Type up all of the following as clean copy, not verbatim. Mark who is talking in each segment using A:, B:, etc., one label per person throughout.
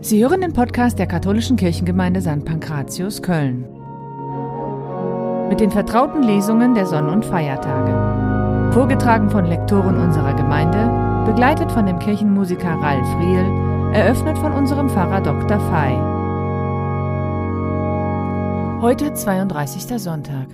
A: Sie hören den Podcast der Katholischen Kirchengemeinde St. Pankratius, Köln. Mit den vertrauten Lesungen der Sonn- und Feiertage. Vorgetragen von Lektoren unserer Gemeinde, begleitet von dem Kirchenmusiker Ralf Riehl, eröffnet von unserem Pfarrer Dr. Fey. Heute 32. Sonntag.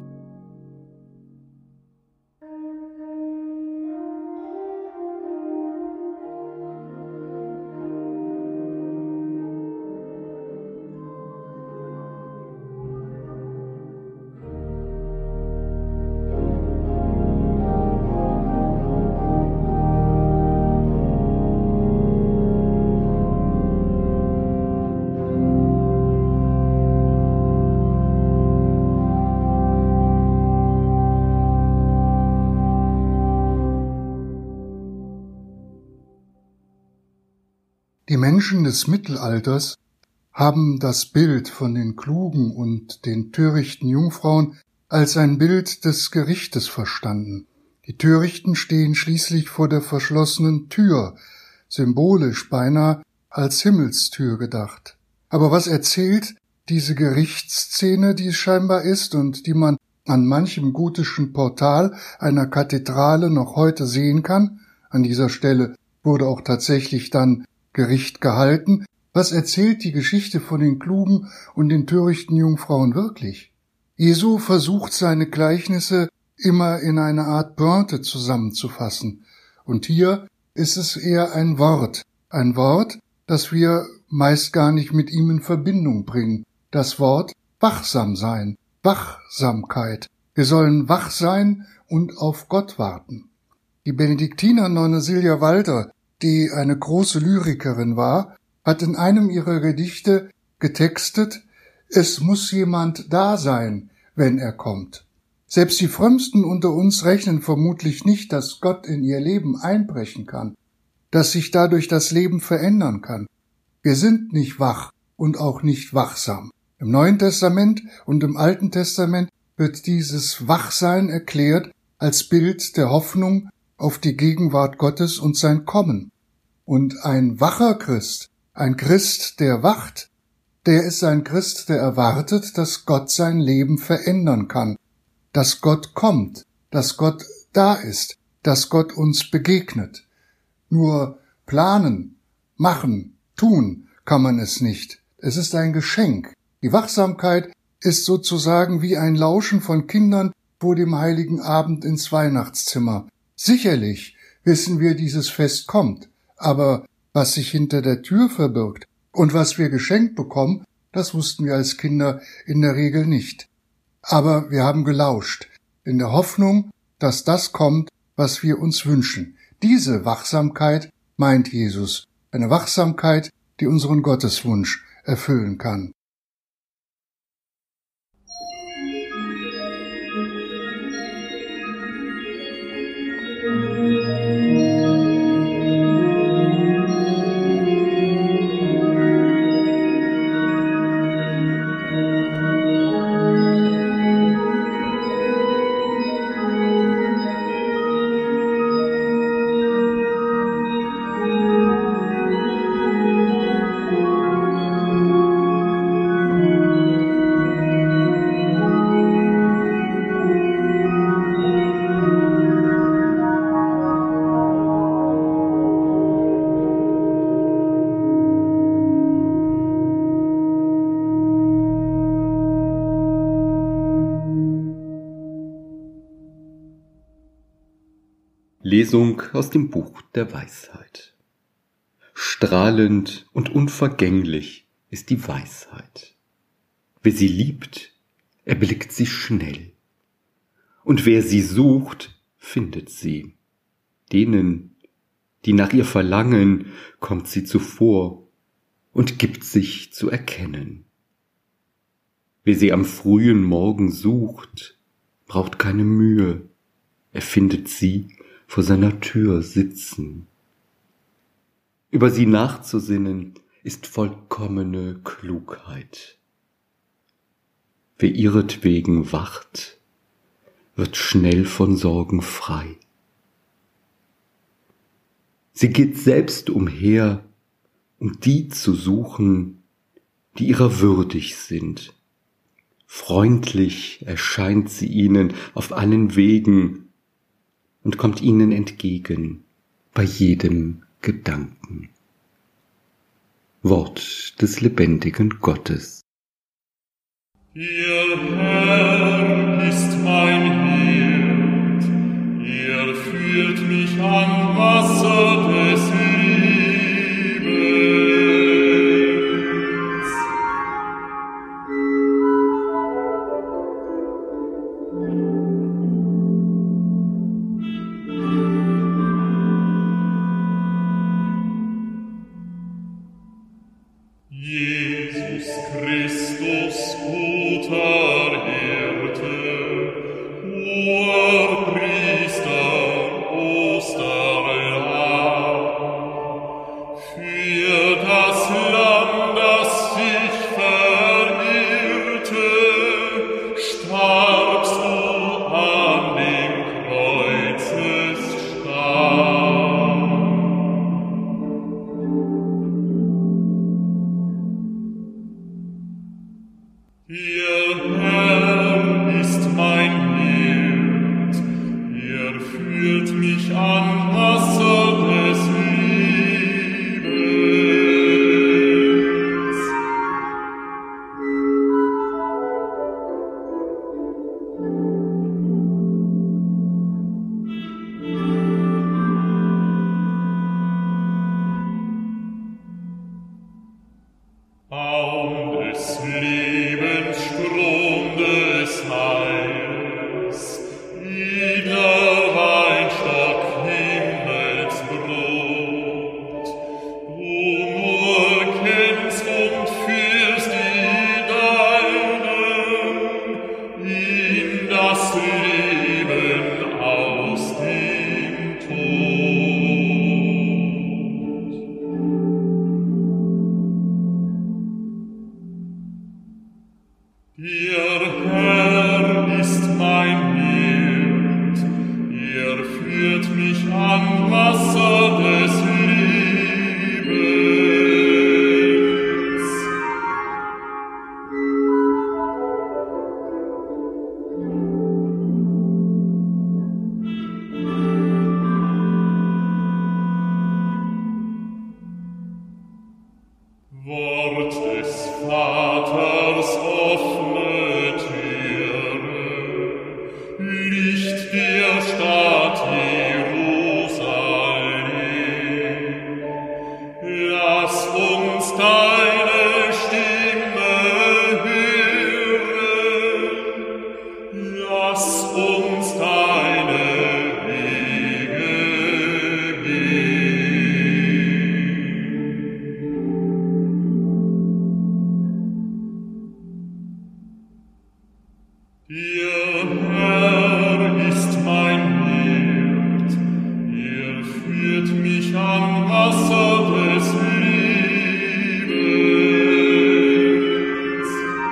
B: Die Menschen des Mittelalters haben das Bild von den klugen und den törichten Jungfrauen als ein Bild des Gerichtes verstanden. Die Törichten stehen schließlich vor der verschlossenen Tür, symbolisch beinahe als Himmelstür gedacht. Aber was erzählt diese Gerichtsszene, die es scheinbar ist und die man an manchem gotischen Portal einer Kathedrale noch heute sehen kann? An dieser Stelle wurde auch tatsächlich dann Gericht gehalten. Was erzählt die Geschichte von den klugen und den törichten Jungfrauen wirklich? Jesu versucht seine Gleichnisse immer in eine Art Pointe zusammenzufassen. Und hier ist es eher ein Wort, das wir meist gar nicht mit ihm in Verbindung bringen. Das Wort wachsam sein, Wachsamkeit. Wir sollen wach sein und auf Gott warten. Die Benediktinernonne Silja Walter, die eine große Lyrikerin war, hat in einem ihrer Gedichte getextet: Es muss jemand da sein, wenn er kommt. Selbst die Frömmsten unter uns rechnen vermutlich nicht, dass Gott in ihr Leben einbrechen kann, dass sich dadurch das Leben verändern kann. Wir sind nicht wach und auch nicht wachsam. Im Neuen Testament und im Alten Testament wird dieses Wachsein erklärt als Bild der Hoffnung auf die Gegenwart Gottes und sein Kommen. Und ein wacher Christ, ein Christ, der wacht, der ist ein Christ, der erwartet, dass Gott sein Leben verändern kann, dass Gott kommt, dass Gott da ist, dass Gott uns begegnet. Nur planen, machen, tun kann man es nicht. Es ist ein Geschenk. Die Wachsamkeit ist sozusagen wie ein Lauschen von Kindern vor dem heiligen Abend ins Weihnachtszimmer. Sicherlich wissen wir, dieses Fest kommt, aber was sich hinter der Tür verbirgt und was wir geschenkt bekommen, das wussten wir als Kinder in der Regel nicht. Aber wir haben gelauscht, in der Hoffnung, dass das kommt, was wir uns wünschen. Diese Wachsamkeit meint Jesus, eine Wachsamkeit, die unseren Gotteswunsch erfüllen kann.
C: Lesung aus dem Buch der Weisheit. Strahlend und unvergänglich ist die Weisheit. Wer sie liebt, erblickt sie schnell. Und wer sie sucht, findet sie. Denen, die nach ihr verlangen, kommt sie zuvor und gibt sich zu erkennen. Wer sie am frühen Morgen sucht, braucht keine Mühe, er findet sie vor seiner Tür sitzen. Über sie nachzusinnen ist vollkommene Klugheit. Wer ihretwegen wacht, wird schnell von Sorgen frei. Sie geht selbst umher um die zu suchen, die ihrer würdig sind. Freundlich erscheint sie ihnen auf allen Wegen und kommt ihnen entgegen bei jedem Gedanken. Wort des lebendigen Gottes.
D: Ihr Herr ist mein Hirt, er führt mich an Wasser des Lebens. Jesus Christus, guter Hirte, hoher Priester, Osterlamm, für das Land, das sich verirrte, starbst du an dem Kreuzesstab. Ihr Herr ist mein Hirt, er führt mich an Wasser des Lebens. Baum des Lebens, Strom des Heils, jeder Weinstock Himmelsbrot, du nur kennst und führst die Deinen in das Leben aus dem Tod. Ihr Herr ist mein Hirt, er führt mich an Wasser des Lebens. Wort des Vaters, offene Türe, Licht der Stadt Jerusalem. Lass uns deine Stimme hören, lass uns deine Wege gehen. Ihr Herr ist mein Hirt, er führt mich an Wasser des Lebens.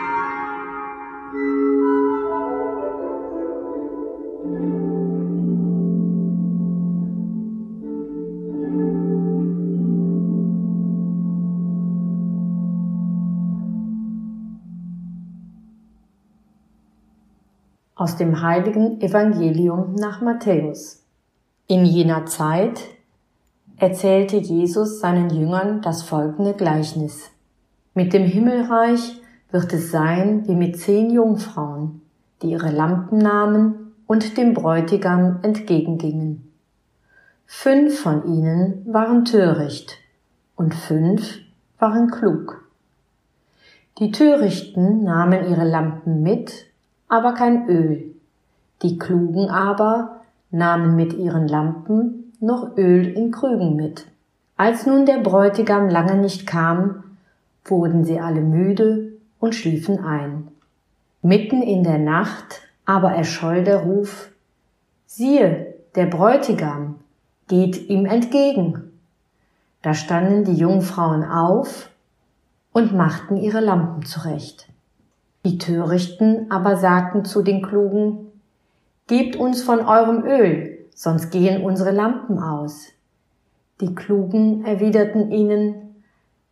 E: Aus dem heiligen Evangelium nach Matthäus. In jener Zeit erzählte Jesus seinen Jüngern das folgende Gleichnis. Mit dem Himmelreich wird es sein wie mit 10 Jungfrauen, die ihre Lampen nahmen und dem Bräutigam entgegengingen. 5 von ihnen waren töricht und 5 waren klug. Die Törichten nahmen ihre Lampen mit, aber kein Öl. Die Klugen aber nahmen mit ihren Lampen noch Öl in Krügen mit. Als nun der Bräutigam lange nicht kam, wurden sie alle müde und schliefen ein. Mitten in der Nacht aber erscholl der Ruf: Siehe, der Bräutigam geht ihm entgegen. Da standen die Jungfrauen auf und machten ihre Lampen zurecht. Die Törichten aber sagten zu den Klugen: Gebt uns von eurem Öl, sonst gehen unsere Lampen aus. Die Klugen erwiderten ihnen: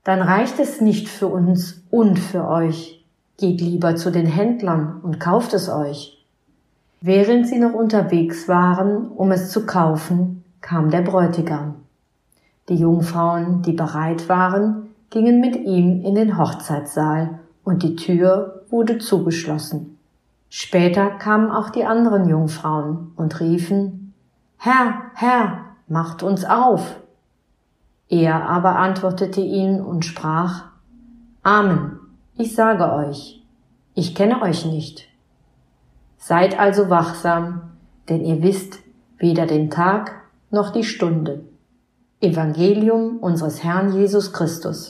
E: dann reicht es nicht für uns und für euch. Geht lieber zu den Händlern und kauft es euch. Während sie noch unterwegs waren, um es zu kaufen, kam der Bräutigam. Die Jungfrauen, die bereit waren, gingen mit ihm in den Hochzeitssaal und die Tür wurde zugeschlossen. Später kamen auch die anderen Jungfrauen und riefen: Herr, Herr, macht uns auf! Er aber antwortete ihnen und sprach: Amen, ich sage euch, ich kenne euch nicht. Seid also wachsam, denn ihr wisst weder den Tag noch die Stunde. Evangelium unseres Herrn Jesus Christus.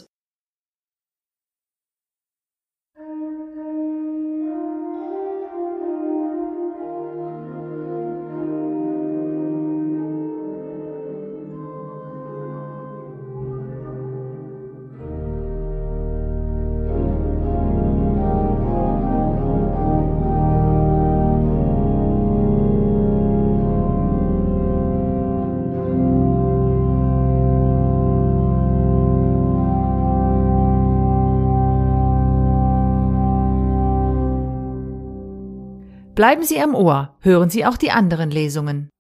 A: Bleiben Sie am Ohr, hören Sie auch die anderen Lesungen.